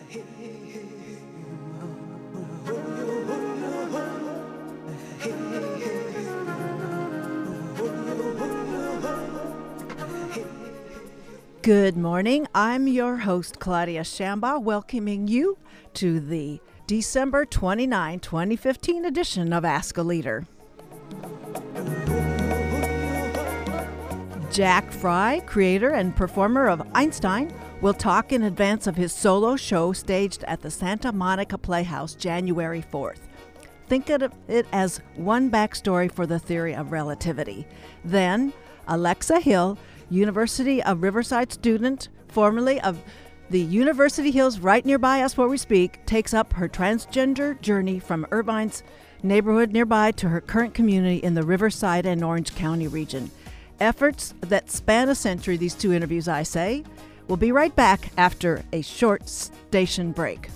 Good morning. I'm your host, Claudia Shambaugh, welcoming you to the December 29, 2015 edition of Ask a Leader. Jack Fry, creator and performer of Einstein, will talk in advance of his solo show staged at the Santa Monica Playhouse January 4th. Think of it as one backstory for the theory of relativity. Then, Alexa Hill, University of Riverside student, formerly of the University Hills right nearby us where we speak, takes up her transgender journey from Irvine's neighborhood nearby to her current community in the Riverside and Orange County region. Efforts that span a century, these two interviews, I say. We'll be right back after a short station break.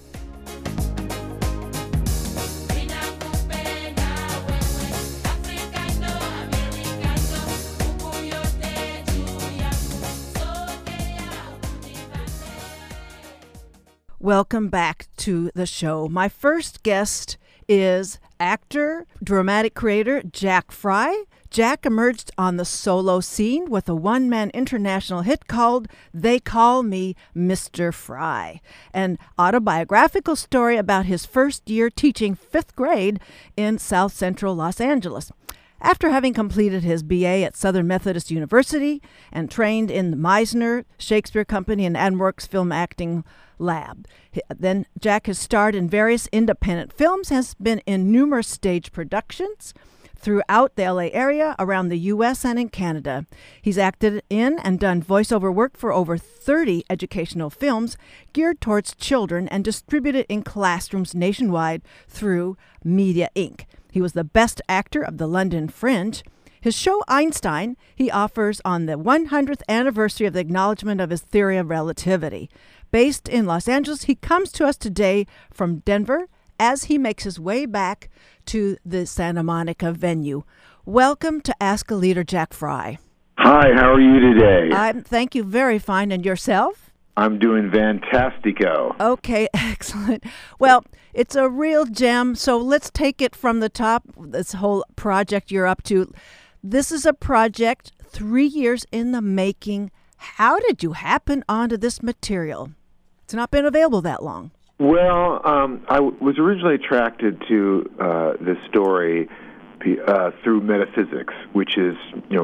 Welcome back to the show. My first guest is actor, dramatic creator Jack Fry. Jack emerged on the solo scene with a one-man international hit called They Call Me Mr. Fry, an autobiographical story about his first year teaching fifth grade in South Central Los Angeles. After having completed his BA at Southern Methodist University and trained in the Meisner Shakespeare Company and AdWorks Film Acting Lab. Then Jack has starred in various independent films, has been in numerous stage productions throughout the LA area, around the U.S. and in Canada. He's acted in and done voiceover work for over 30 educational films geared towards children and distributed in classrooms nationwide through Media Inc. He was the best actor of the London Fringe. His show Einstein, he offers on the 100th anniversary of the acknowledgement of his theory of relativity. Based in Los Angeles, he comes to us today from Denver as he makes his way back to the Santa Monica venue. Welcome to Ask a Leader, Jack Fry. Hi, how are you today? Thank you, very fine. And yourself? I'm doing fantastico. Okay, excellent. Well, it's a real gem, so let's take it from the top, this whole project you're up to. This is a project 3 years in the making. How did you happen onto this material? It's not been available that long. Well, I was originally attracted to this story through metaphysics, which is,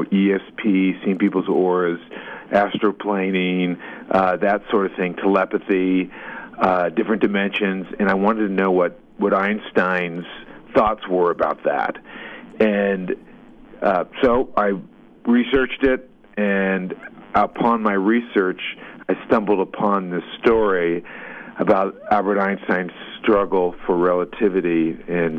ESP, seeing people's auras, astroplaning, that sort of thing, telepathy, different dimensions, and I wanted to know what Einstein's thoughts were about that. And so I researched it, and upon my research, I stumbled upon this story about Albert Einstein's struggle for relativity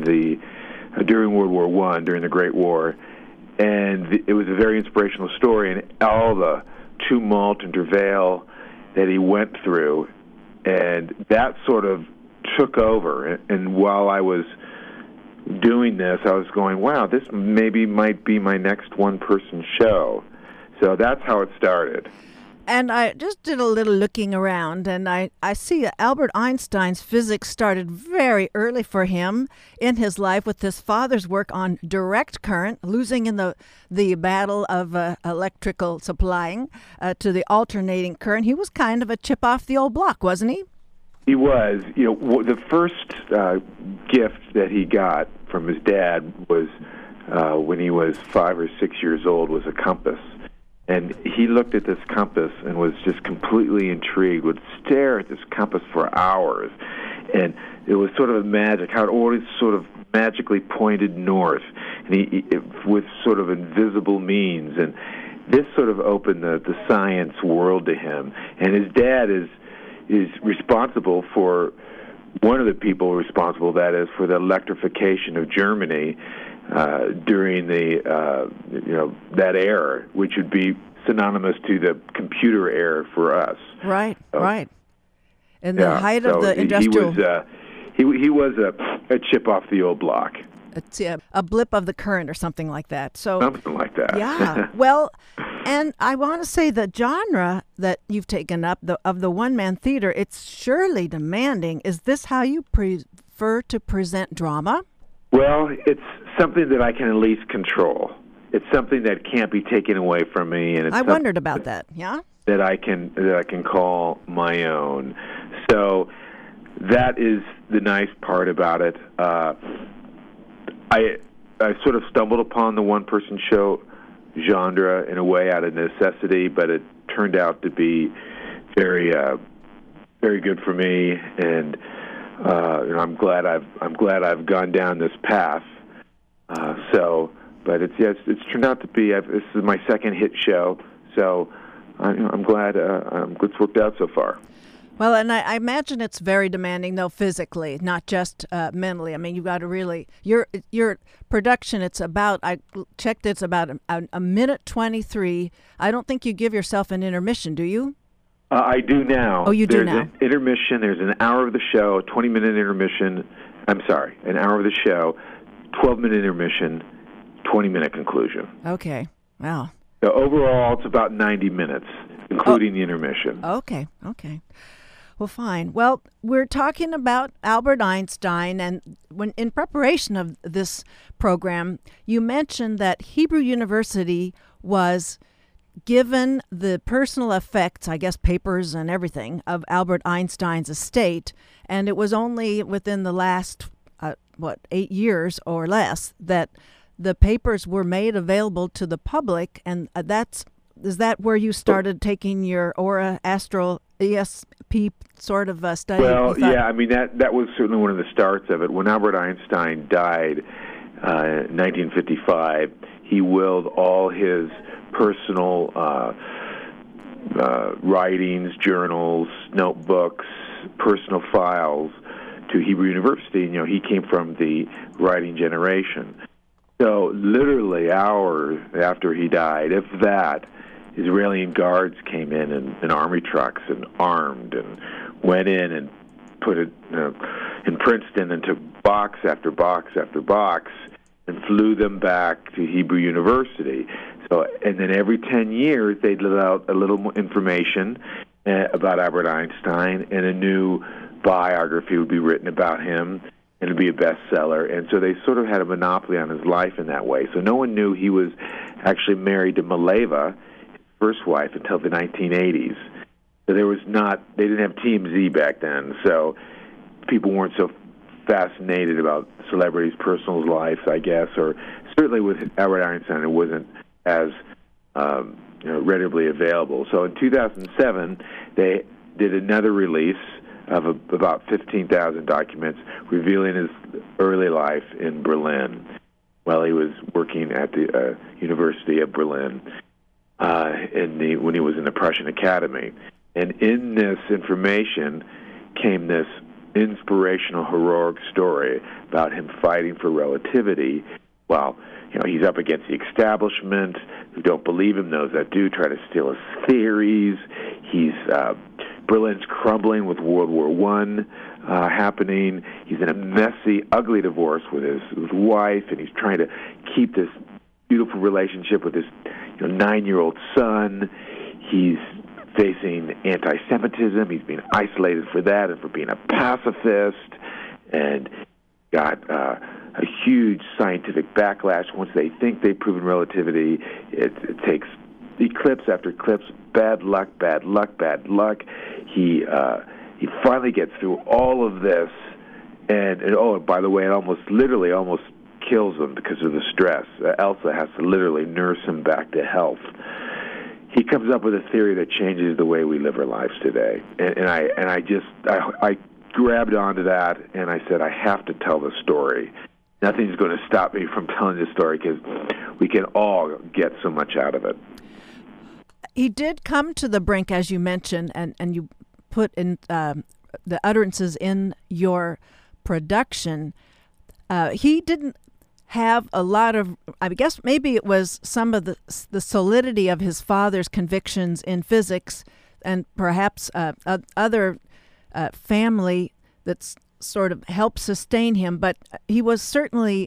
during World War I, during the Great War. And it was a very inspirational story, and all the tumult and travail that he went through, and that sort of took over. And while I was doing this, I was going, wow, this maybe might be my next one-person show. So that's how it started. And I just did a little looking around, and I see that Albert Einstein's physics started very early for him in his life with his father's work on direct current, losing in the battle of electrical supplying to the alternating current. He was kind of a chip off the old block, wasn't he? He was. The first gift that he got from his dad was when he was 5 or 6 years old, was a compass. And he looked at this compass and was just completely intrigued, would stare at this compass for hours. And it was sort of magic, how it always sort of magically pointed north, and with sort of invisible means. And this sort of opened the science world to him. And his dad is responsible for, one of the people responsible, that is, for the electrification of Germany during that era, which would be synonymous to the computer era for us. Right, right. In the height of the industrial... He was a chip off the old block. A blip of the current or something like that. So something like that. Yeah. Well, And I want to say the genre that you've taken up, of the one-man theater, it's surely demanding. Is this how you prefer to present drama? Well, it's something that I can at least control. It's something that can't be taken away from me, and I wondered about that. Yeah, that I can call my own. So that is the nice part about it. I sort of stumbled upon the one-person show genre in a way out of necessity, but it turned out to be very good for me, and I'm glad I've gone down this path. But it's turned out to be. This is my second hit show, so I'm glad it's worked out so far. Well, and I imagine it's very demanding, though, physically, not just mentally. I mean, you've got to really your production. It's about, I checked, it's about a minute 23. I don't think you give yourself an intermission, do you? I do now. Oh, you do now. There's an intermission. There's an hour of the show, a 20-minute intermission. I'm sorry, an hour of the show, 12-minute intermission, 20-minute conclusion. Okay. Wow. So overall, it's about 90 minutes, including the intermission. Okay. Well, fine. Well, we're talking about Albert Einstein, and when in preparation of this program, you mentioned that Hebrew University was given the personal effects, I guess papers and everything, of Albert Einstein's estate, and it was only within the last, 8 years or less that the papers were made available to the public, and is that where you started taking your Aura Astral ESP sort of study? Well, yeah, I mean, that was certainly one of the starts of it. When Albert Einstein died in 1955, he willed all his personal writings, journals, notebooks, personal files to Hebrew University. You know, he came from the writing generation. So literally hours after he died, if that, Israeli guards came in army trucks and armed and went in and put it in Princeton and took box after box after box and flew them back to Hebrew University. So, and then every 10 years they'd let out a little more information about Albert Einstein, and a new biography would be written about him, and it'd be a bestseller. And so they sort of had a monopoly on his life in that way. So no one knew he was actually married to Mileva, his first wife, until the 1980s. So they didn't have TMZ back then, so people weren't so fascinated about celebrities' personal lives, I guess, or certainly with Albert Einstein, it wasn't as readily available. So in 2007, they did another release of about 15,000 documents revealing his early life in Berlin while he was working at the University of Berlin when he was in the Prussian Academy. And in this information came this inspirational, heroic story about him fighting for relativity while he's up against the establishment who don't believe him, those that do try to steal his theories. Berlin's crumbling with World War I happening. He's in a messy, ugly divorce with his wife, and he's trying to keep this beautiful relationship with his 9-year-old son. He's facing anti-Semitism. He's being isolated for that and for being a pacifist, and got a huge scientific backlash. Once they think they've proven relativity, it takes eclipse after eclipse, bad luck, bad luck, bad luck. He finally gets through all of this, and by the way, it almost kills him because of the stress. Elsa has to literally nurse him back to health. He comes up with a theory that changes the way we live our lives today, and I grabbed onto that, and I said, I have to tell the story. Nothing's going to stop me from telling this story because we can all get so much out of it. He did come to the brink, as you mentioned, and you put in the utterances in your production. He didn't have a lot of, I guess maybe it was some of the solidity of his father's convictions in physics, and perhaps other family that's sort of helped sustain him, but he was certainly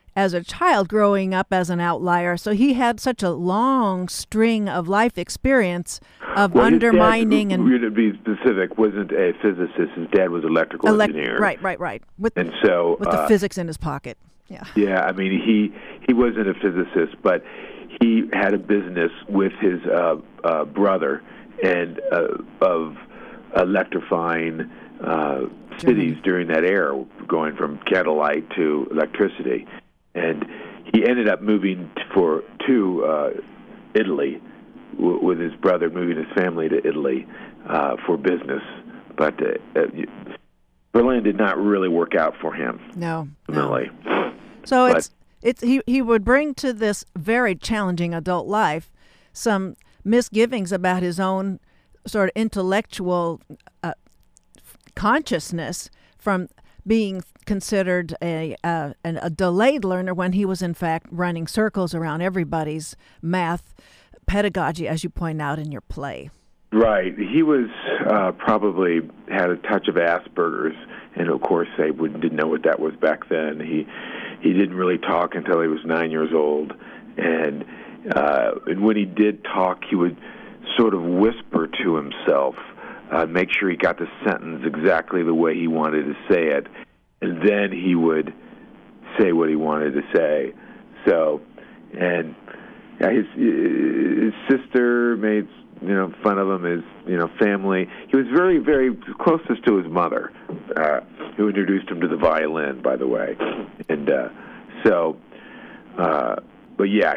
as a child growing up as an outlier. So he had such a long string of life experience of undermining his dad, to be specific, wasn't a physicist. His dad was electrical engineer. Right. With the physics in his pocket. Yeah. Yeah, I mean, he wasn't a physicist, but he had a business with his brother and of electrifying cities during that era, going from candlelight to electricity. And he ended up moving to Italy with his brother, moving his family to Italy for business. But Berlin did not really work out for him. No. Ultimately. So he would bring to this very challenging adult life some misgivings about his own sort of intellectual consciousness from being considered a delayed learner when he was in fact running circles around everybody's math pedagogy, as you point out in your play. Right. He was probably had a touch of Asperger's, and of course they didn't know what that was back then. He didn't really talk until he was 9 years old, and when he did talk, he would sort of whisper to himself, make sure he got the sentence exactly the way he wanted to say it, and then he would say what he wanted to say. So, and his sister made fun of him, his family. He was very, very closest to his mother, who introduced him to the violin, by the way. And but yeah,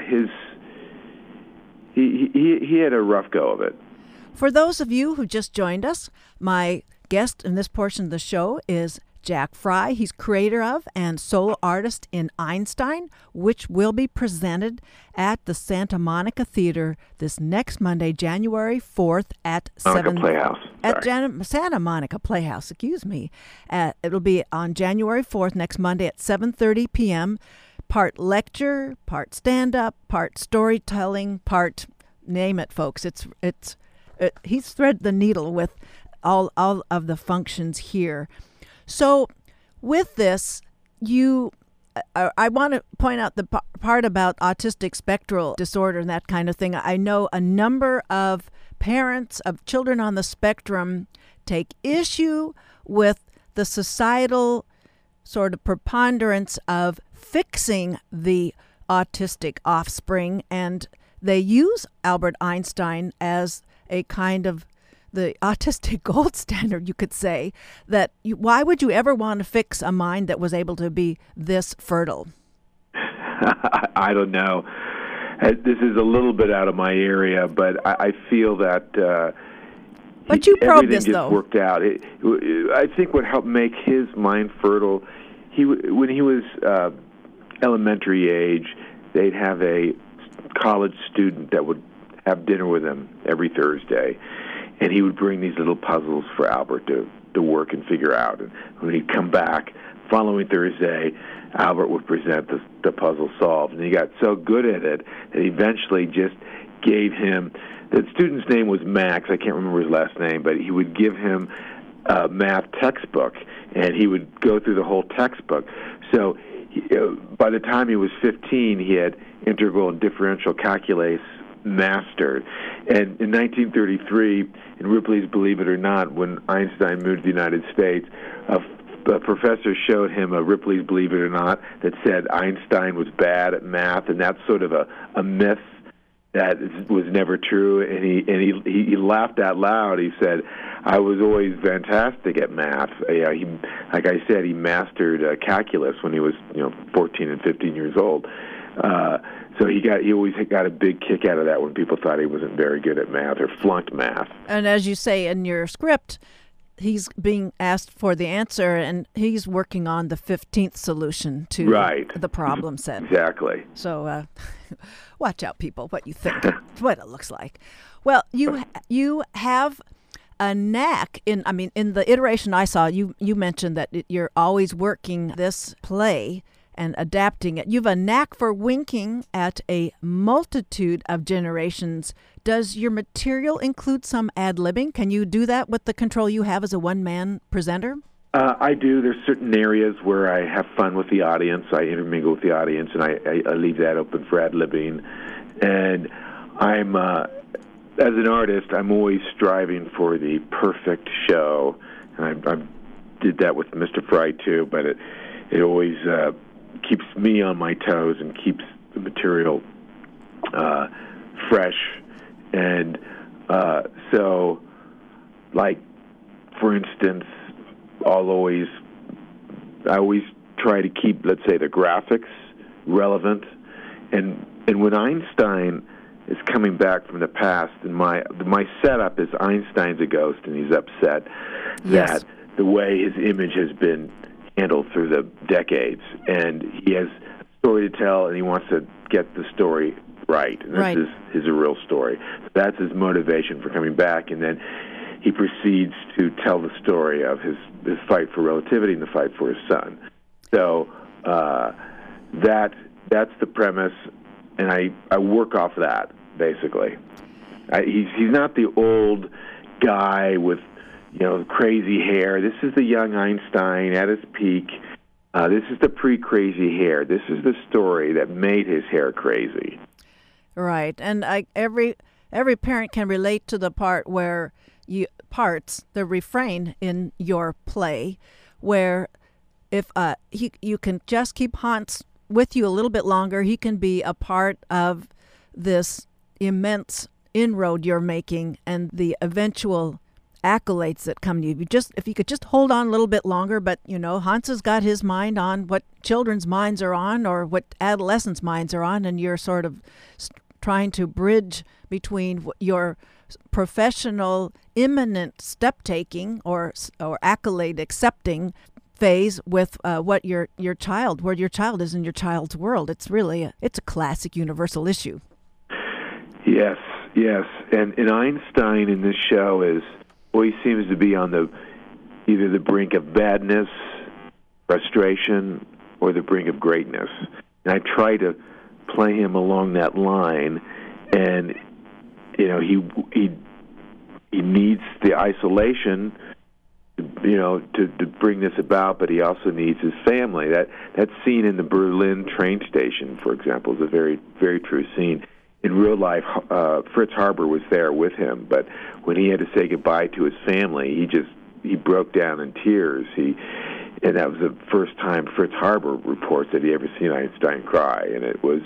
he had a rough go of it. For those of you who just joined us, my guest in this portion of the show is Jack Fry. He's creator of and solo artist in Einstein, which will be presented at the Santa Monica Theater this next Monday, January 4th at Santa Monica Playhouse, excuse me. It'll be on January 4th, next Monday at 7:30 p.m. Part lecture, part stand-up, part storytelling, part name it, folks. He's threaded the needle with all of the functions here. So with this, I want to point out the part about autistic spectral disorder and that kind of thing. I know a number of parents of children on the spectrum take issue with the societal sort of preponderance of fixing the autistic offspring, and they use Albert Einstein as a kind of the autistic gold standard, you could say, that why would you ever want to fix a mind that was able to be this fertile? I don't know. This is a little bit out of my area, but I feel that but you probed this, everything just worked out. I think what helped make his mind fertile, when he was elementary age, they'd have a college student that would have dinner with him every Thursday. And he would bring these little puzzles for Albert to work and figure out. And when he'd come back following Thursday, Albert would present the puzzle solved. And he got so good at it that he eventually just gave him, the student's name was Max, I can't remember his last name, but he would give him a math textbook, and he would go through the whole textbook. So by the time he was 15, he had integral and differential calculus mastered. And in 1933, in Ripley's Believe It or Not, when Einstein moved to the United States, a professor showed him a Ripley's Believe It or Not that said Einstein was bad at math, and that's sort of a myth that was never true. And he laughed out loud. He said, "I was always fantastic at math." He, like I said, he mastered calculus when he was 14 and 15 years old. So he always got a big kick out of that when people thought he wasn't very good at math or flunked math. And as you say in your script, he's being asked for the answer, and he's working on the 15th solution to the problem set. Exactly. So watch out, people, what you think, what it looks like. Well, you have a knack in the iteration I saw, you mentioned that you're always working this play and adapting it. You have a knack for winking at a multitude of generations. Does your material include some ad-libbing? Can you do that with the control you have as a one-man presenter? I do. There's certain areas where I have fun with the audience. I intermingle with the audience, and I leave that open for ad-libbing. And I'm, as an artist, I'm always striving for the perfect show. And I did that with Mr. Fry, too, but it always keeps me on my toes and keeps the material fresh. And so, like, for instance, I always try to keep, let's say, the graphics relevant. And when Einstein is coming back from the past, and my setup is Einstein's a ghost, and he's upset that the way his image has been handled through the decades, and he has a story to tell, and he wants to get the story right. And this is a real story. That's his motivation for coming back, and then he proceeds to tell the story of his fight for relativity and the fight for his son. So that's the premise, and I work off that, basically. He's not the old guy with crazy hair. This is the young Einstein at his peak. This is the pre-crazy hair. This is the story that made his hair crazy. Right, and every parent can relate to the part where the refrain in your play, where if you can just keep Hans with you a little bit longer, he can be a part of this immense inroad you're making and the eventual accolades that come to you. If you could just hold on a little bit longer, but Hans has got his mind on what children's minds are on or what adolescents' minds are on, and you're sort of trying to bridge between your professional imminent step-taking or accolade accepting phase with what your child is in your child's world. It's really it's a classic universal issue. Yes. And Einstein in this show always seems to be on either the brink of badness, frustration, or the brink of greatness. And I try to play him along that line, and he needs the isolation, to bring this about, but he also needs his family. That scene in the Berlin train station, for example, is a very, very true scene. In real life, Fritz Harber was there with him, but when he had to say goodbye to his family, he broke down in tears. And that was the first time Fritz Harber reports that he ever seen Einstein cry, and it was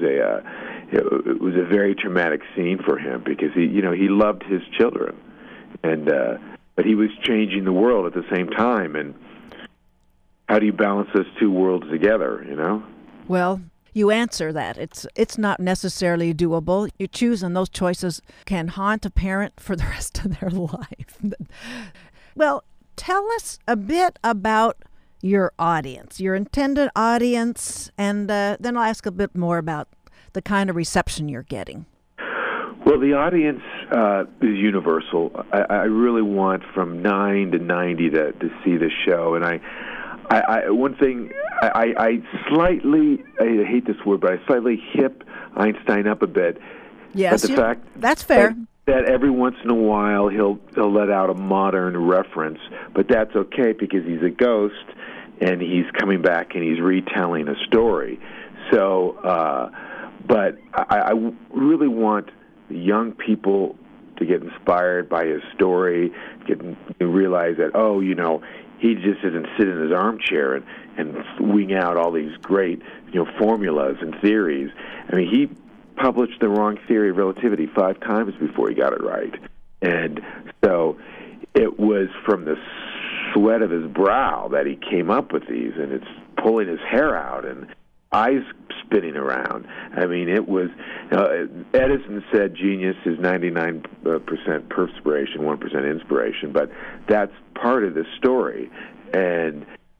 a very traumatic scene for him because he loved his children, and but he was changing the world at the same time. And how do you balance those two worlds together? Well, you answer that. It's not necessarily doable. You choose, and those choices can haunt a parent for the rest of their life. Well, tell us a bit about your audience, your intended audience, and then I'll ask a bit more about the kind of reception you're getting. Well, the audience is universal. I really want from 9 to 90 to see the show, and one thing I slightly, I hate this word, but I slightly hip Einstein up a bit. Yes, but the fact that's fair. That every once in a while he'll let out a modern reference, but that's okay because he's a ghost and he's coming back and he's retelling a story. So, but I really want young people to get inspired by his story, realize that, he just doesn't sit in his armchair and wing out all these great, formulas and theories. I mean, he published the wrong theory of relativity 5 times before he got it right. And so it was from the sweat of his brow that he came up with these, and it's pulling his hair out and eyes spinning around. I mean, it was, Edison said genius is 99% perspiration, 1% inspiration, but that's part of the story. And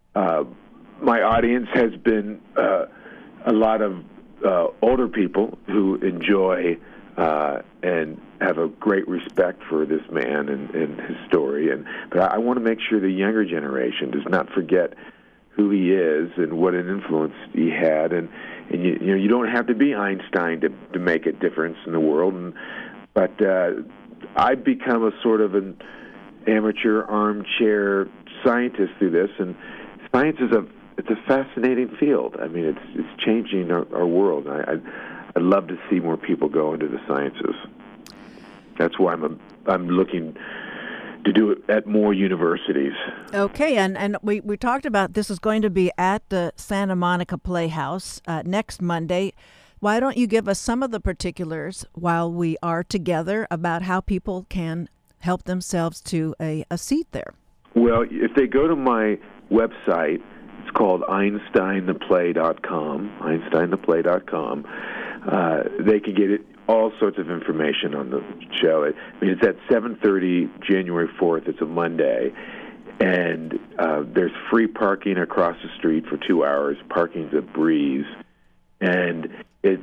my audience has been a lot of older people who enjoy and have a great respect for this man and his story. But I want to make sure the younger generation does not forget who he is and what an influence he had. And you don't have to be Einstein to make a difference in the world. But I've become a sort of an amateur armchair scientists through this, and science is it's a fascinating field. I mean, it's changing our world. I'd love to see more people go into the sciences. That's why I'm looking to do it at more universities. Okay, and we talked about this is going to be at the Santa Monica Playhouse next Monday. Why don't you give us some of the particulars while we are together about how people can help themselves to a seat there? Well, if they go to my website, it's called EinsteinThePlay.com, EinsteinThePlay.com. They can get all sorts of information on the show. I mean, it's at 7:30, January 4th. It's a Monday. And there's free parking across the street for 2 hours. Parking's a breeze. And it's,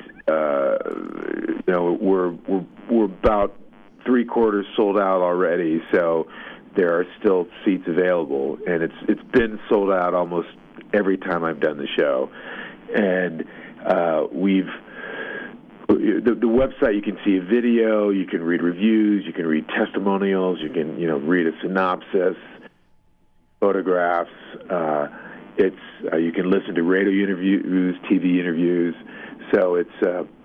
we're about three-quarters sold out already, so there are still seats available. And it's been sold out almost every time I've done the show. And the website, you can see a video, you can read reviews, you can read testimonials, you can read a synopsis, photographs. You can listen to radio interviews, TV interviews. So it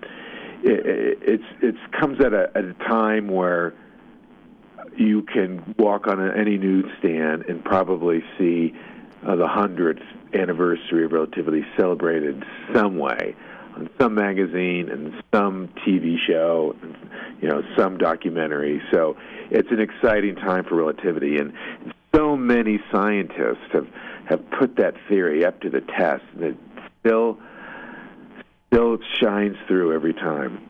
comes at a time where you can walk on any newsstand and probably see the 100th anniversary of relativity celebrated some way, on some magazine and some TV show, and, some documentary. So it's an exciting time for relativity, and so many scientists have put that theory up to the test, and it still shines through every time.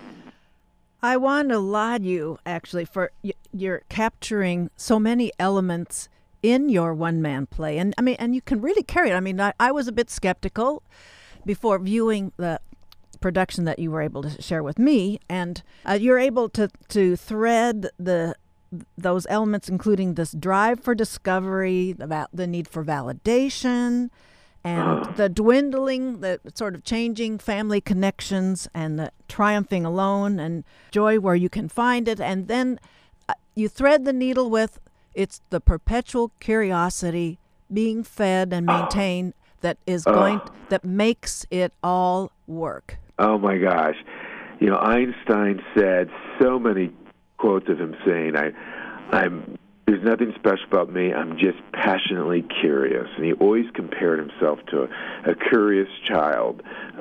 I want to laud you, actually, for you're capturing so many elements in your one-man play, and you can really carry it. I mean, I was a bit skeptical before viewing the production that you were able to share with me, and you're able to thread those elements, including this drive for discovery, about the need for validation, and the dwindling, the sort of changing family connections, and the triumphing alone, and joy where you can find it. And then you thread the needle with it's the perpetual curiosity being fed and maintained that makes it all work. Oh my gosh. Einstein said so many quotes of him saying, there's nothing special about me, I'm just passionately curious. And he always compared himself to a curious child,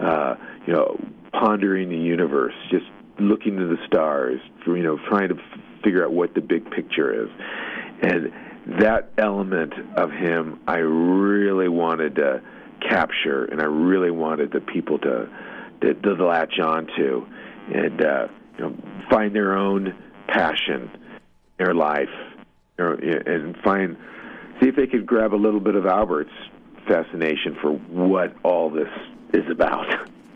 pondering the universe, just looking to the stars, trying to figure out what the big picture is. And that element of him I really wanted to capture, and I really wanted the people to latch on to and find their own passion in their life, and see if they could grab a little bit of Albert's fascination for what all this is about.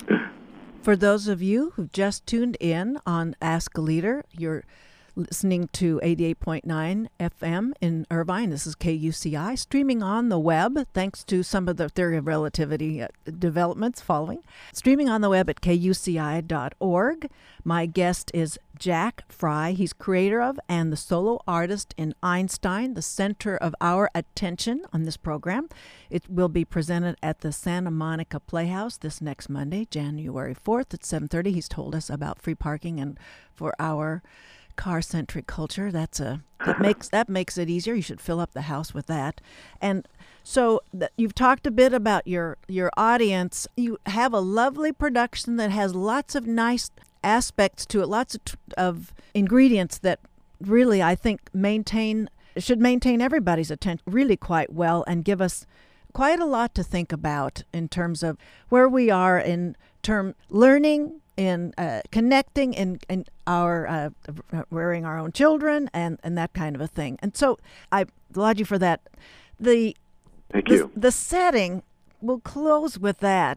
For those of you who've just tuned in on Ask a Leader, you're listening to 88.9 FM in Irvine. This is KUCI, streaming on the web, thanks to some of the theory of relativity developments following. Streaming on the web at kuci.org. My guest is Jack Fry. He's creator of and the solo artist in Einstein, the center of our attention on this program. It will be presented at the Santa Monica Playhouse this next Monday, January 4th at 7:30. He's told us about free parking, and for our car-centric culture, that makes it easier. You should fill up the house with that. And so you've talked a bit about your audience. You have a lovely production that has lots of nice aspects to it, lots of ingredients that really, I think, should maintain everybody's attention really quite well, and give us quite a lot to think about in terms of where we are in learning, in connecting, in our rearing our own children, and that kind of a thing. And so I laud you for that. Thank you. The setting, we'll close with that.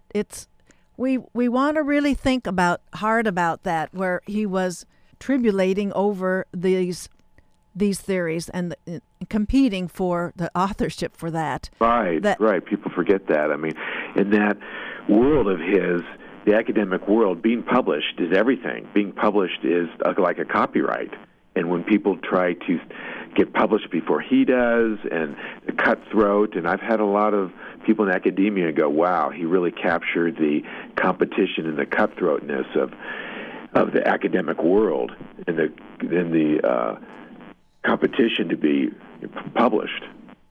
We want to really think hard about that, where he was tribulating over these theories and competing for the authorship for that. Right. People forget that. I mean, in that world of his, the academic world, being published is everything. Being published is like a copyright. And when people try to get published before he does, and the cutthroat. And I've had a lot of people in academia go, wow, he really captured the competition and the cutthroatness of the academic world and the competition to be published.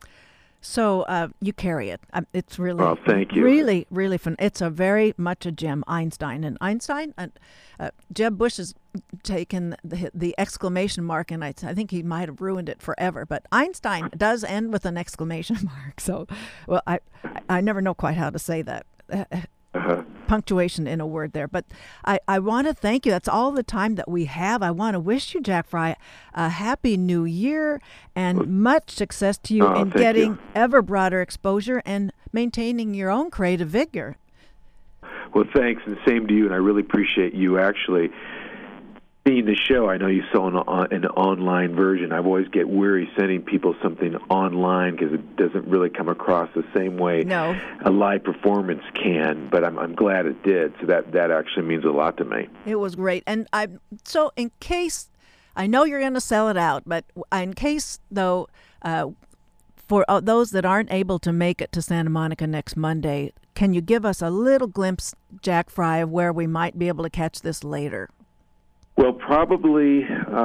So you carry it. It's really, well, thank you. Really, really fun. It's a very much a gem, Einstein. And Einstein, Jeb Bush has taken the exclamation mark, and I think he might have ruined it forever. But Einstein does end with an exclamation mark. So, well, I never know quite how to say that. Punctuation in a word there. But I want to thank you. That's all the time that we have. I want to wish you, Jack Fry, a happy new year and much success to you in getting ever broader exposure and maintaining your own creative vigor. Well, thanks, and same to you, and I really appreciate you actually seeing the show. I know you saw an online version. I always get weary sending people something online because it doesn't really come across the same way a live performance can, but I'm glad it did. So that actually means a lot to me. It was great. And so in case, I know you're going to sell it out, but in case, though, for those that aren't able to make it to Santa Monica next Monday, can you give us a little glimpse, Jack Fry, of where we might be able to catch this later? Well, probably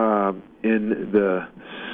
in the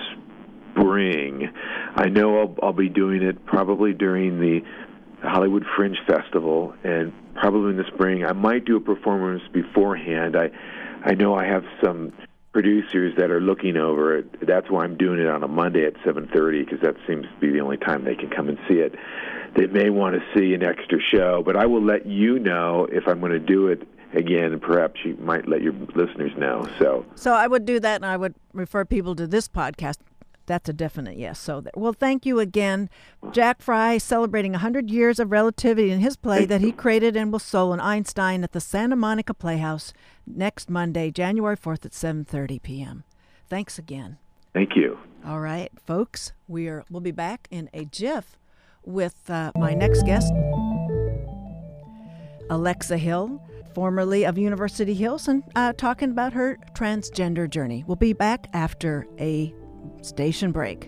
spring. I know I'll be doing it probably during the Hollywood Fringe Festival, and probably in the spring. I might do a performance beforehand. I know I have some producers that are looking over it. That's why I'm doing it on a Monday at 7:30, because that seems to be the only time they can come and see it. They may want to see an extra show, but I will let you know if I'm going to do it again, and perhaps you might let your listeners know. So I would do that, and I would refer people to this podcast. That's a definite yes. So, well, thank you again. Jack Fry celebrating 100 years of relativity in his play that he created and will solo in Einstein at the Santa Monica Playhouse next Monday, January 4th at 7:30 p.m. Thanks again. Thank you. All right, folks, we'll be back in a jiff with my next guest, Alexa Hill, formerly of University Hills, and talking about her transgender journey. We'll be back after a station break.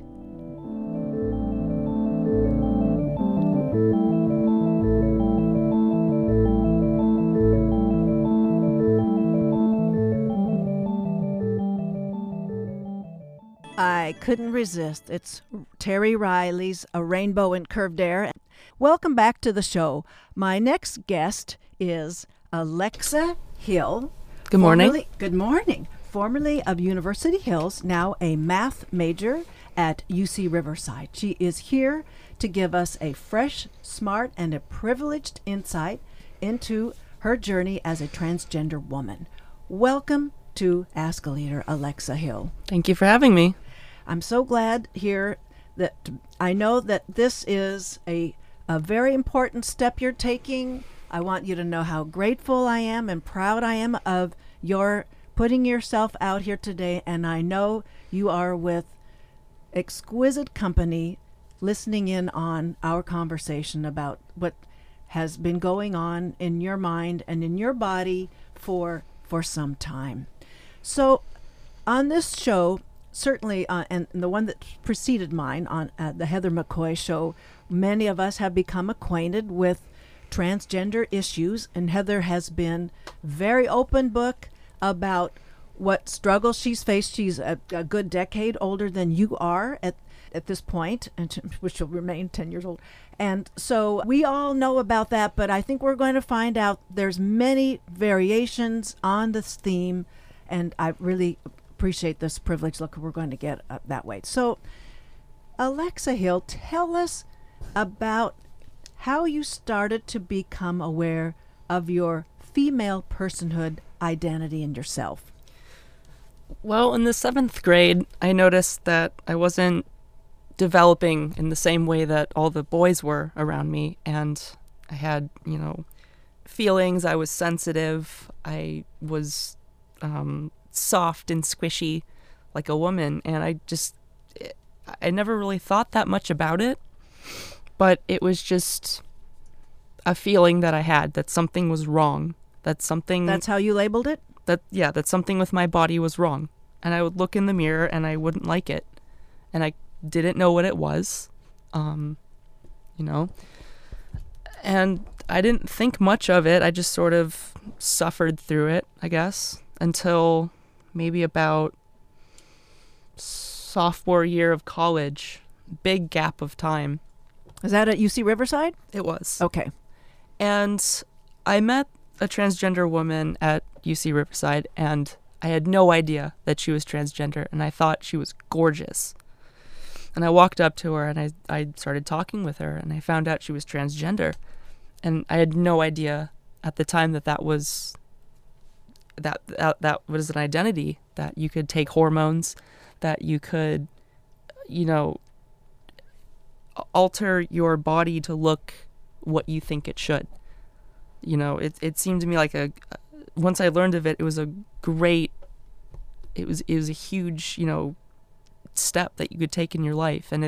I couldn't resist. It's Terry Riley's A Rainbow in Curved Air. Welcome back to the show. My next guest is Alexa Hill. Good morning. Good morning. Formerly of University Hills, now a math major at UC Riverside. She is here to give us a fresh, smart, and a privileged insight into her journey as a transgender woman. Welcome to Ask a Leader, Alexa Hill. Thank you for having me. I'm so glad here that I know that this is a very important step you're taking. I want you to know how grateful I am and proud I am of your putting yourself out here today, and I know you are with exquisite company listening in on our conversation about what has been going on in your mind and in your body for some time. So on this show, certainly, and the one that preceded mine on the Heather McCoy show, many of us have become acquainted with transgender issues, and Heather has been very open book about what struggles she's faced. She's a good decade older than you are at this point, and which will remain 10 years old. And so we all know about that, but I think we're going to find out there's many variations on this theme, and I really appreciate this privilege. Look, we're going to get that way. So, Alexa Hill, tell us about how you started to become aware of your female personhood identity in yourself. Well, in the 7th grade, I noticed that I wasn't developing in the same way that all the boys were around me, and I had, feelings. I was sensitive. I was soft and squishy like a woman, and I never really thought that much about it, but it was just a feeling that I had that something was wrong, that's how you labeled it? That something with my body was wrong, and I would look in the mirror and I wouldn't like it, and I didn't know what it was, and I didn't think much of it. I just sort of suffered through it, I guess, until maybe about sophomore year of college. Big gap of time. Is that at UC Riverside? It was. Okay. And I met a transgender woman at UC Riverside, and I had no idea that she was transgender, and I thought she was gorgeous. And I walked up to her, and I started talking with her, and I found out she was transgender. And I had no idea at the time that was an identity, that you could take hormones, that you could, alter your body to look what you think it should. It seemed to me like once I learned of it, it was a huge, step that you could take in your life. And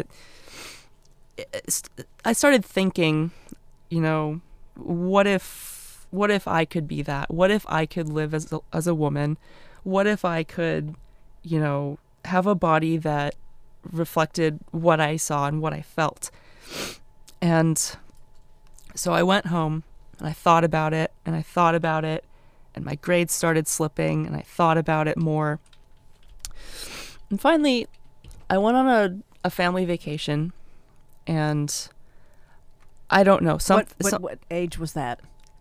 I started thinking, what if I could be that? What if I could live as a woman? What if I could, have a body that reflected what I saw and what I felt? And so I went home and I thought about it and I thought about it, and my grades started slipping, and I thought about it more. And finally, I went on a family vacation, and I don't know. What age was that?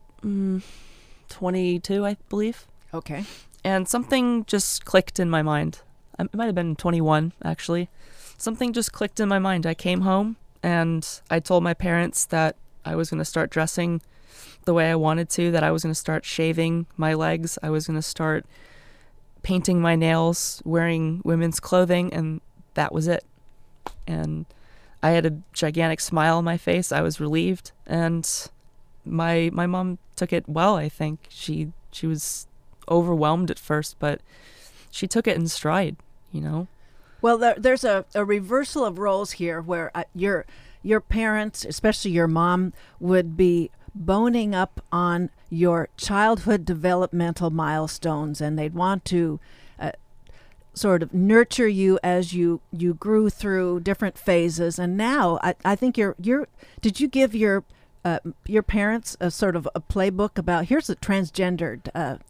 22, I believe. Okay. And something just clicked in my mind. It might have been 21, actually. Something just clicked in my mind. I came home, and I told my parents that I was going to start dressing the way I wanted to, that I was going to start shaving my legs, I was going to start painting my nails, wearing women's clothing, and that was it. And I had a gigantic smile on my face. I was relieved, and my mom took it well, I think. She was overwhelmed at first, but she took it in stride, Well, there's a reversal of roles here, where your parents, especially your mom, would be boning up on your childhood developmental milestones, and they'd want to sort of nurture you as you grew through different phases. And now I think did you give your parents a sort of a playbook about, here's a transgendered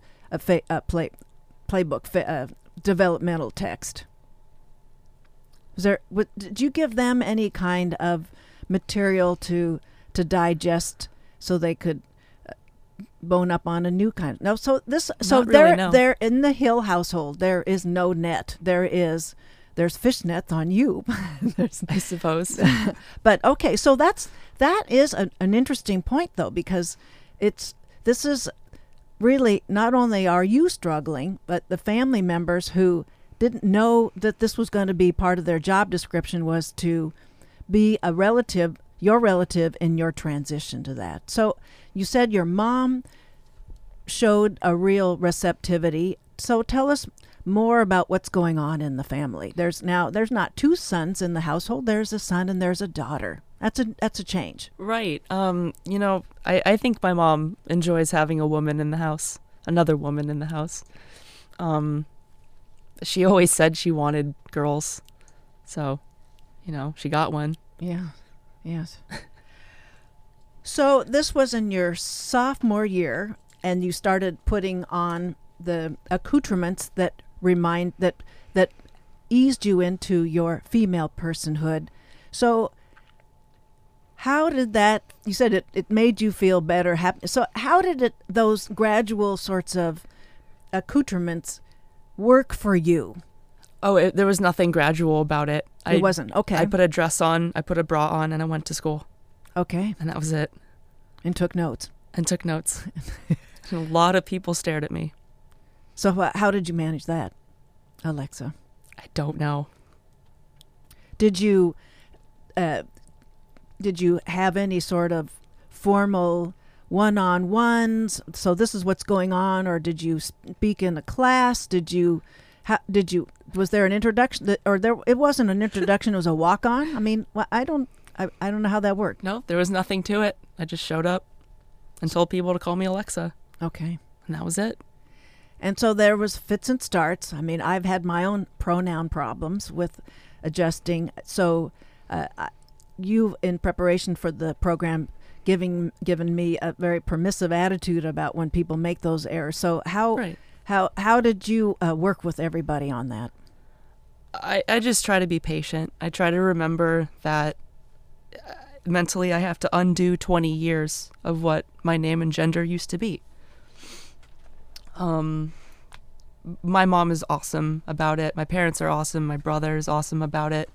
playbook, developmental text? Did you give them any kind of material to digest so they could bone up on a new kind? No. So they're in the Hill household. There is no net. There's fishnets on you. I suppose. But okay, so that is an interesting point, though, because this is really, not only are you struggling, but the family members who didn't know that this was going to be part of their job description was to be your relative in your transition to that. So you said your mom showed a real receptivity. So tell us more about what's going on in the family. There's not two sons in the household. There's a son and there's a daughter. That's a change. Right. I think my mom enjoys having a woman in the house, another woman in the house. She always said she wanted girls. So, she got one. Yeah. Yes. So this was in your sophomore year, and you started putting on the accoutrements that eased you into your female personhood. So how did that, you said it made you feel better, happy. So how did those gradual sorts of accoutrements work for you? Oh, there was nothing gradual about it. It wasn't? Okay. I put a dress on, I put a bra on, and I went to school. Okay. And that was it. And took notes. And a lot of people stared at me. So how did you manage that, Alexa? I don't know. Did you have any sort of formal one-on-ones? So this is what's going on, or did you speak in a class? Was there an introduction, it wasn't an introduction, it was a walk-on? I mean, I don't know how that worked. No, there was nothing to it. I just showed up and told people to call me Alexa. Okay. And that was it. And so there was fits and starts. I mean, I've had my own pronoun problems with adjusting. So you, in preparation for the program, given me a very permissive attitude about when people make those errors. So how did you work with everybody on that? I just try to be patient. I try to remember that mentally I have to undo 20 years of what my name and gender used to be. My mom is awesome about it. My parents are awesome. My brother is awesome about it.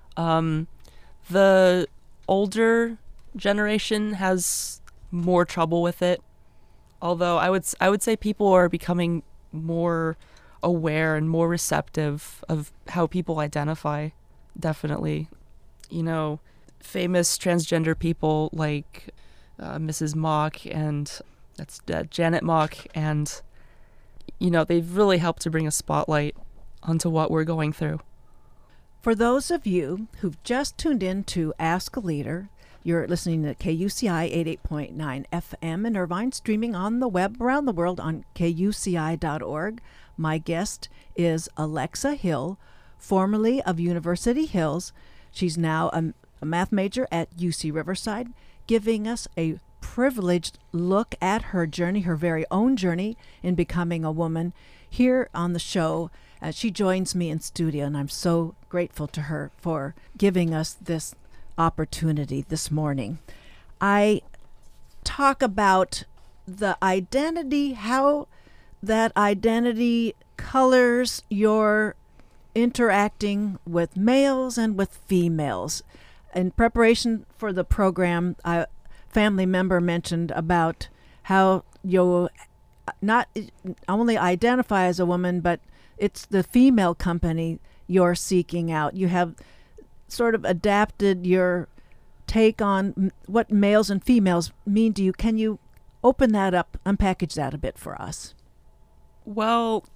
The older generation has more trouble with it. Although I would say people are becoming more aware and more receptive of how people identify. Definitely. You know, famous transgender people like Mrs. Mock and that's Janet Mock, and you know, they've really helped to bring a spotlight onto what we're going through. For those of you who've just tuned in to Ask a Leader, you're listening to KUCI 88.9 FM in Irvine, streaming on the web around the world on KUCI.org. My guest is Alexa Hill, formerly of University Hills. She's now a math major at UC Riverside, giving us a privileged look at her journey, her very own journey in becoming a woman here on the show. She joins me in studio, and I'm so grateful to her for giving us this opportunity this morning. I talk about the identity, how that identity colors your interacting with males and with females. In preparation for the program, a family member mentioned about how you not only identify as a woman, but it's the female company you're seeking out. You have sort of adapted your take on what males and females mean to you. Can you open that up, unpackage that a bit for us? Well,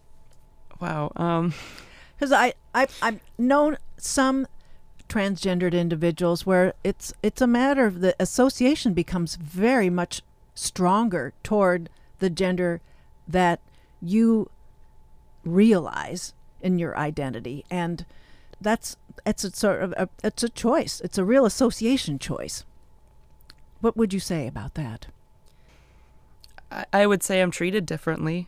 wow. Because I've known some transgendered individuals where it's a matter of the association becomes very much stronger toward the gender that you realize in your identity, and it's a sort of it's a choice. It's a real association choice. What would you say about that? I would say I'm treated differently,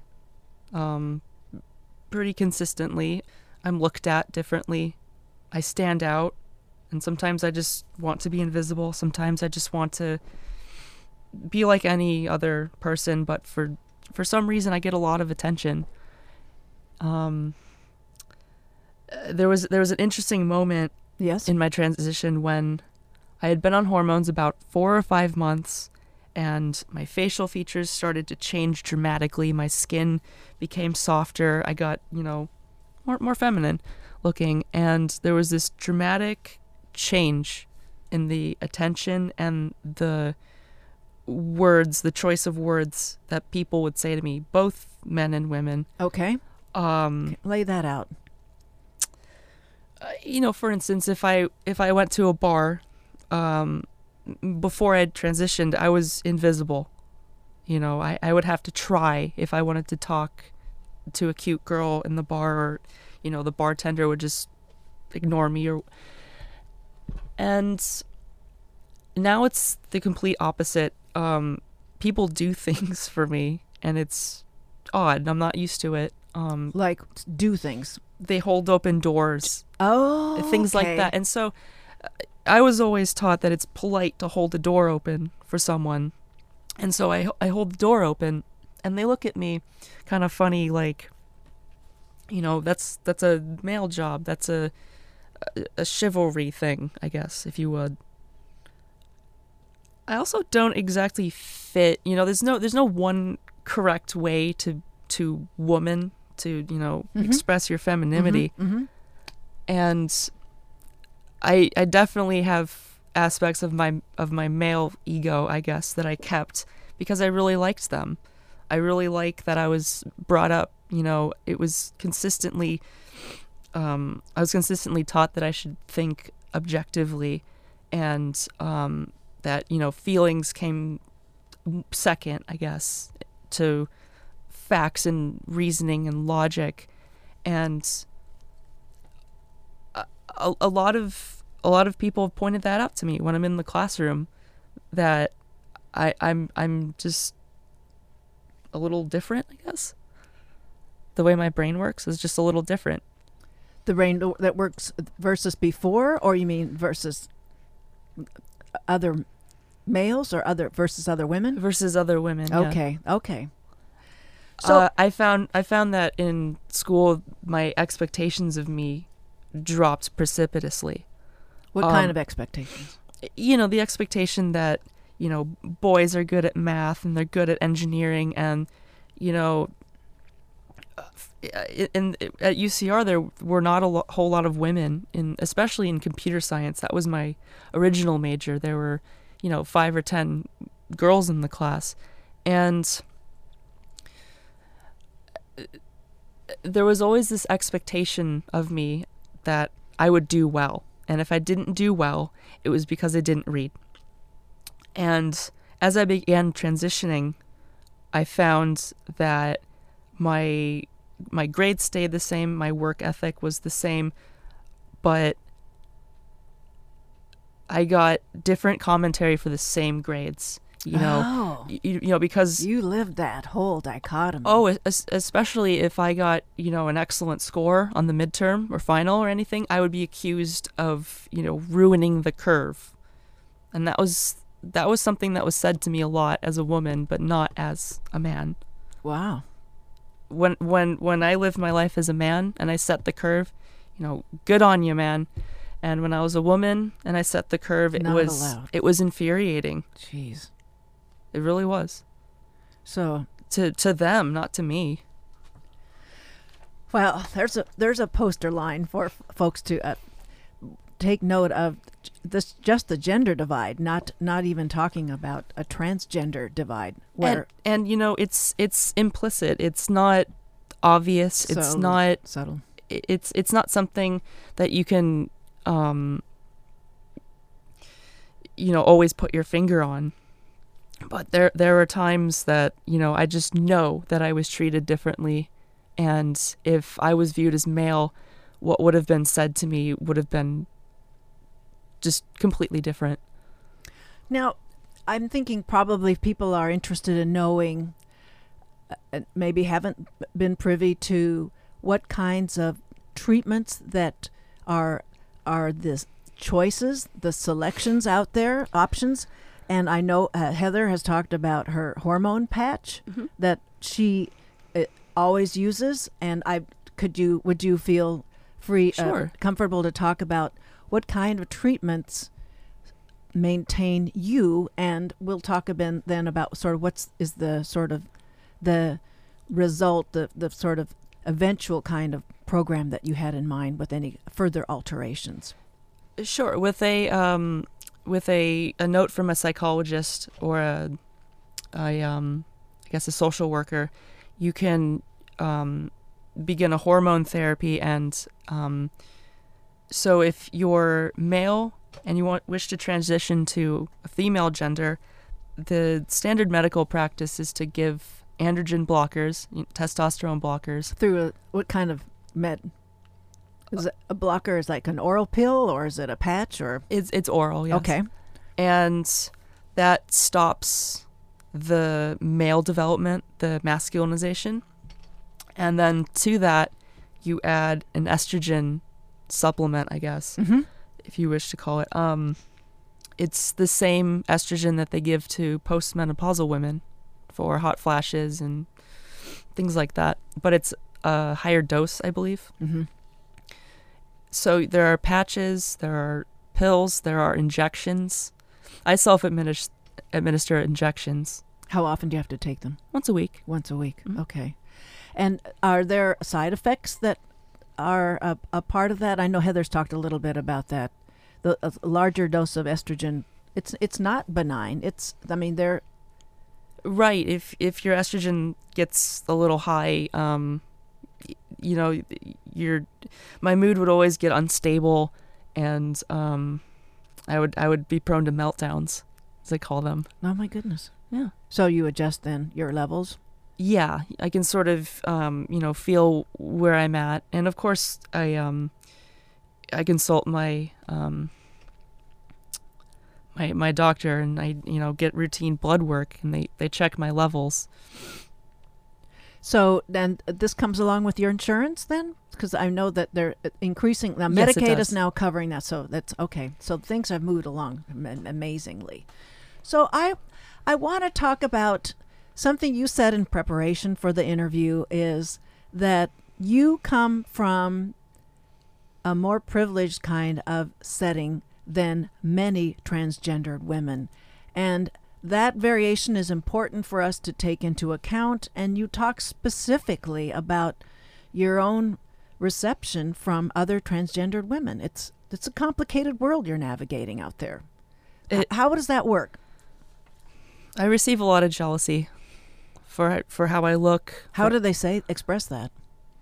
pretty consistently. I'm looked at differently. I stand out, and sometimes I just want to be invisible. Sometimes I just want to be like any other person, but for some reason I get a lot of attention. There was an interesting moment in my transition when I had been on hormones about 4 or 5 months, and my facial features started to change dramatically. My skin became softer. I got, more feminine looking, and there was this dramatic change in the attention and the words, the choice of words that people would say to me, both men and women. Okay. Lay that out. For instance, if I went to a bar, before I'd transitioned, I was invisible. I would have to try if I wanted to talk to a cute girl in the bar, or, the bartender would just ignore me. And now it's the complete opposite. People do things for me, and it's odd. I'm not used to it. Like do things. They hold open doors. Oh, things like that. And so I was always taught that it's polite to hold the door open for someone. And so I hold the door open, and they look at me kind of funny, like, that's a male job. That's a chivalry thing, I guess, if you would. I also don't exactly fit, there's no one correct way to woman, to, express your femininity. Mm-hmm. Mm-hmm. And I definitely have aspects of my male ego, I guess, that I kept because I really liked them. I really like that I was brought up, it was consistently, I was consistently taught that I should think objectively, and that, feelings came second, I guess, to facts and reasoning and logic, and a lot of people have pointed that out to me when I'm in the classroom, that I'm just a little different, I guess. The way my brain works is just a little different. The brain that works versus before, or you mean versus other males, or versus other women? Versus other women. Okay, yeah. Okay. So I found that in school my expectations of me dropped precipitously. what kind of expectations? The expectation that, boys are good at math and they're good at engineering, and, at UCR there were not a whole lot of women, especially in computer science. That was my original major. There were, 5 or 10 girls in the class, and there was always this expectation of me that I would do well. And if I didn't do well, it was because I didn't read. And as I began transitioning, I found that my grades stayed the same, my work ethic was the same, but I got different commentary for the same grades. Because you lived that whole dichotomy. Oh, especially if I got, an excellent score on the midterm or final or anything, I would be accused of, ruining the curve. And that was something that was said to me a lot as a woman, but not as a man. Wow. When I lived my life as a man and I set the curve, good on you, man. And when I was a woman and I set the curve, it was infuriating. Jeez. It really was. So to them, not to me. Well, there's a poster line for folks to take note of. This just the gender divide, not even talking about a transgender divide. Where and it's implicit. It's not obvious. It's not subtle. It's not something that you can always put your finger on. But there are times that, I just know that I was treated differently. And if I was viewed as male, what would have been said to me would have been just completely different. Now, I'm thinking probably people are interested in knowing, maybe haven't been privy to, what kinds of treatments that are the choices, the selections out there, options. And I know Heather has talked about her hormone patch that she always uses. And would you feel free, Sure. Comfortable to talk about what kind of treatments maintain you? And we'll talk then about sort of the result, the sort of eventual kind of program that you had in mind with any further alterations. Sure. With a note from a psychologist or I guess a social worker, you can begin a hormone therapy. And so if you're male and you wish to transition to a female gender, the standard medical practice is to give androgen blockers, testosterone blockers. Through what kind of med? Is it a blocker? Is like an oral pill, or is it a patch? Or it's oral, yes. Okay. And that stops the male development, the masculinization. And then to that, you add an estrogen supplement, I guess, if you wish to call it. It's the same estrogen that they give to postmenopausal women for hot flashes and things like that. But it's a higher dose, I believe. Mm-hmm. So there are patches, there are pills, there are injections. I self-administer injections. How often do you have to take them? Once a week. Once a week. Mm-hmm. Okay. And are there side effects that are a part of that? I know Heather's talked a little bit about that. A larger dose of estrogen, it's not benign. They're right. If your estrogen gets a little high, my mood would always get unstable, and I would be prone to meltdowns, as they call them. Oh my goodness. Yeah. So you adjust then your levels? Yeah, I can sort of, feel where I'm at. And of course, I consult my doctor, and I, get routine blood work, and they check my levels. So then this comes along with your insurance then? Because I know that they're increasing. Now, Yes, it Medicaid does. is now covering that, so that's okay. So things have moved along amazingly. So I want to talk about something you said in preparation for the interview, is that you come from a more privileged kind of setting than many transgendered women. And that variation is important for us to take into account. And you talk specifically about your own reception from other transgendered women. It's a complicated world you're navigating out there. How does that work? I receive a lot of jealousy for how I look. How do they express that?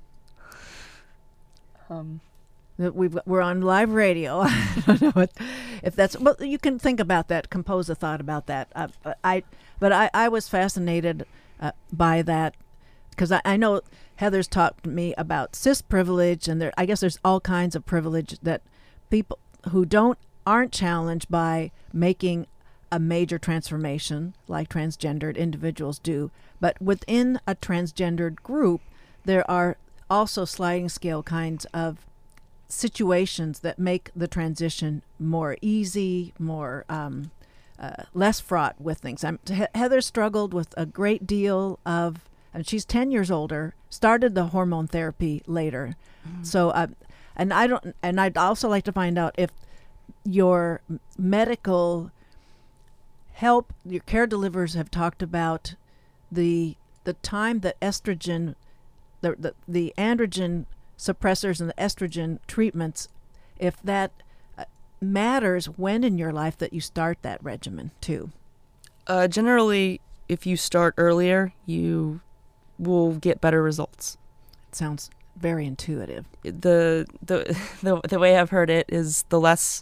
We're on live radio. I don't know if that's. Well, you can think about that. Compose a thought about that. I was fascinated by that, because I know Heather's talked to me about cis privilege, and I guess there's all kinds of privilege that people who aren't challenged by making a major transformation like transgendered individuals do. But within a transgendered group, there are also sliding scale kinds of situations that make the transition more easy, more less fraught with things. Heather struggled with a great deal of, and she's 10 years older, started the hormone therapy later. Mm-hmm. So, I'd also like to find out if your medical help, your care deliverers have talked about the time that estrogen, the androgen suppressors and the estrogen treatments, if that matters when in your life that you start that regimen too. Generally, if you start earlier, you will get better results. It sounds very intuitive. The way I've heard it is the less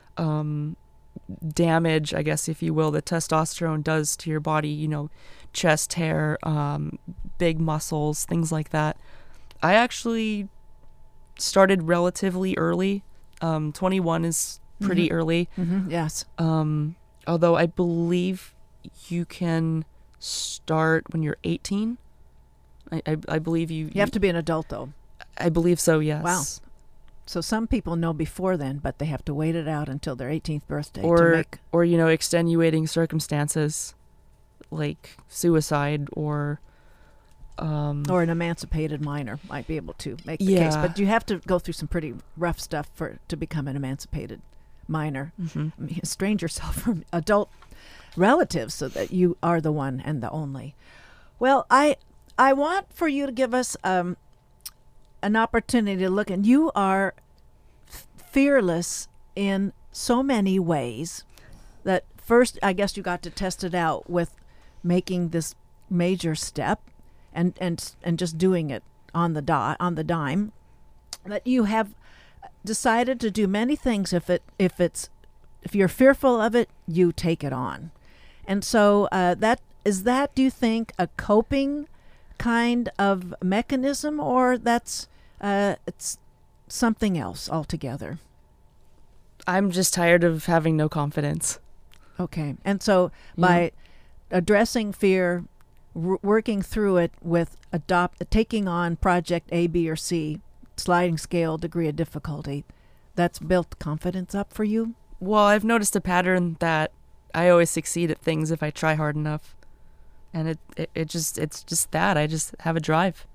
damage, I guess, if you will, that testosterone does to your body, chest hair, big muscles, things like that. I actually started relatively early. 21 is pretty Mm-hmm. early. Mm-hmm. Yes. Although I believe you can start when you're 18. I believe you have to be an adult, though. I believe so, yes. Wow. So some people know before then, but they have to wait it out until their 18th birthday or extenuating circumstances like suicide or an emancipated minor might be able to make the case. But you have to go through some pretty rough stuff to become an emancipated minor. Mm-hmm. I mean, estrange yourself from adult relatives so that you are the one and the only. Well, I want for you to give us an opportunity to look, and you are fearless in so many ways that first, I guess you got to test it out with making this major step and just doing it on the dime. That you have decided to do many things. If you're fearful of it, you take it on. And so do you think a coping kind of mechanism, or that's it's something else altogether? I'm just tired of having no confidence. Okay. And so by addressing fear, working through it with taking on project A, B, or C, sliding scale degree of difficulty, that's built confidence up for you? Well, I've noticed a pattern that I always succeed at things if I try hard enough. And it's just that. I just have a drive.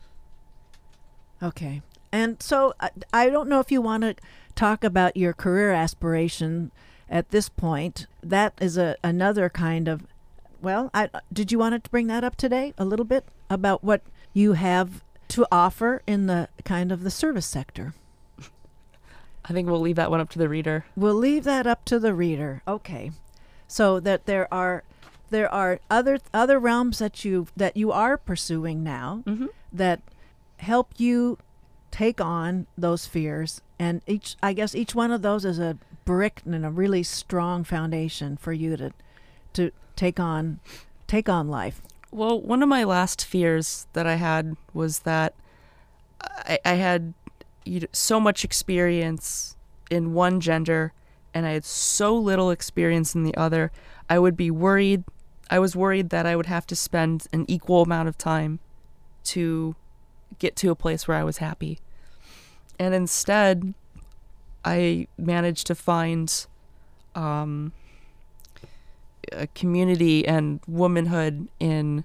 Okay. And so I don't know if you want to talk about your career aspiration at this point. That is another kind of, did you want to bring that up today a little bit about what you have to offer in the kind of the service sector? I think we'll leave that one up to the reader. We'll leave that up to the reader. Okay. So that there are other realms that you are pursuing now, mm-hmm. that help you take on those fears, and each one of those is a brick and a really strong foundation for you to take on life. Well, one of my last fears that I had was that I had so much experience in one gender and I had so little experience in the other. I was worried that I would have to spend an equal amount of time to get to a place where I was happy. And instead, I managed to find a community and womanhood in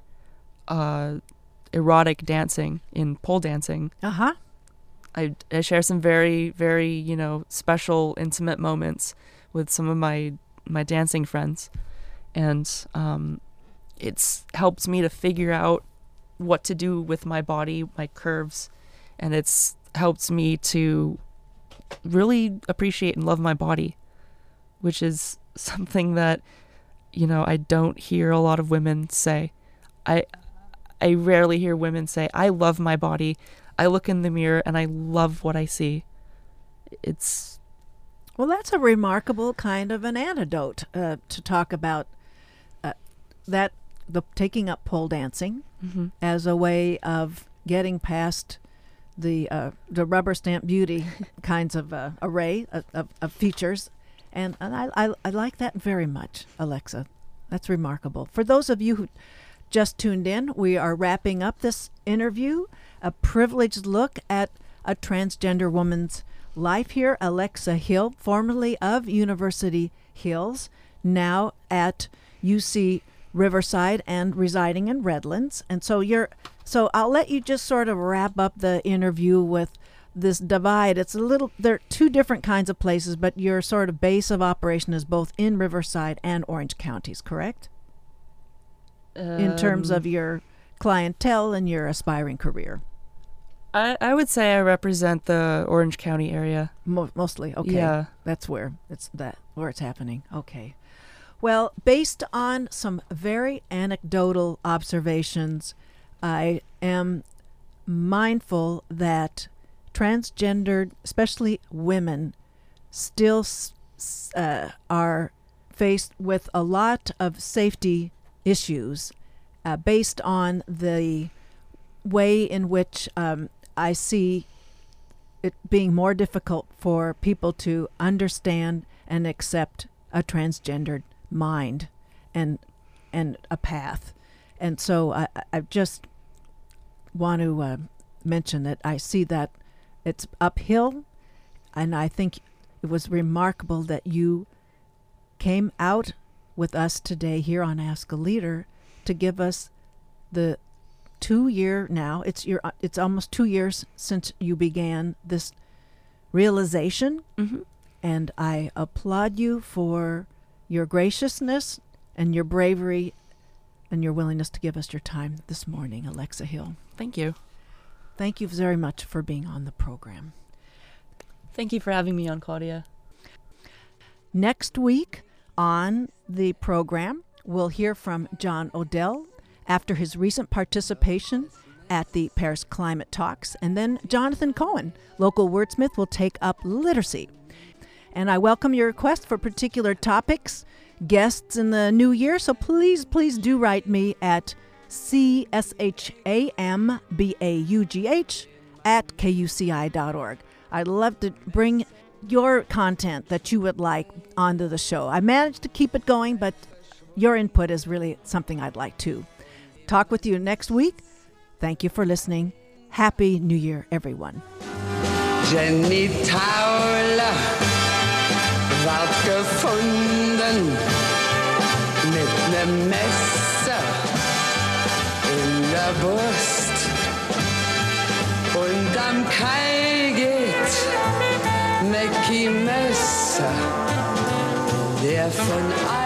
erotic dancing, in pole dancing. Uh-huh. I share some very, very, special, intimate moments with some of my dancing friends. And it's helped me to figure out what to do with my body, my curves. And it's helped me to really appreciate and love my body, which is something that, I don't hear a lot of women say. I rarely hear women say, I love my body. I look in the mirror and I love what I see. Well, that's a remarkable kind of an antidote to talk about taking up pole dancing as a way of getting past the rubber stamp beauty kinds of array of features. And I like that very much, Alexa. That's remarkable. For those of you who just tuned in, we are wrapping up this interview, a privileged look at a transgender woman's life here. Alexa Hill, formerly of University Hills, now at UC Riverside and residing in Redlands. And so I'll let you just sort of wrap up the interview with this divide. There are two different kinds of places, but your sort of base of operation is both in Riverside and Orange counties, correct? In terms of your clientele and your aspiring career. I would say I represent the Orange County area. Mostly, okay. Yeah. That's where it's happening. Okay. Well, based on some very anecdotal observations, I am mindful that transgendered, especially women, still are faced with a lot of safety issues based on the way in which I see it being more difficult for people to understand and accept a transgendered mind and a path. And so I just want to mention that I see that it's uphill, and I think it was remarkable that you came out with us today here on Ask a Leader to give us the 2-year now. It's almost 2 years since you began this realization, and I applaud you for your graciousness and your bravery and your willingness to give us your time this morning, Alexa Hill. Thank you. Thank you very much for being on the program. Thank you for having me on, Claudia. Next week on the program, we'll hear from John Odell after his recent participation at the Paris Climate Talks. And then Jonathan Cohen, local wordsmith, will take up literacy. And I welcome your requests for particular topics, guests in the new year. So please do write me at cshambaugh@kuci.org. I'd love to bring your content that you would like onto the show. I managed to keep it going, but your input is really something I'd like to talk with you next week. Thank you for listening. Happy New Year, everyone. Jenny Tauler ward gefunden mit nem Messer in der Brust und am Kai geht Mackie Messer, der von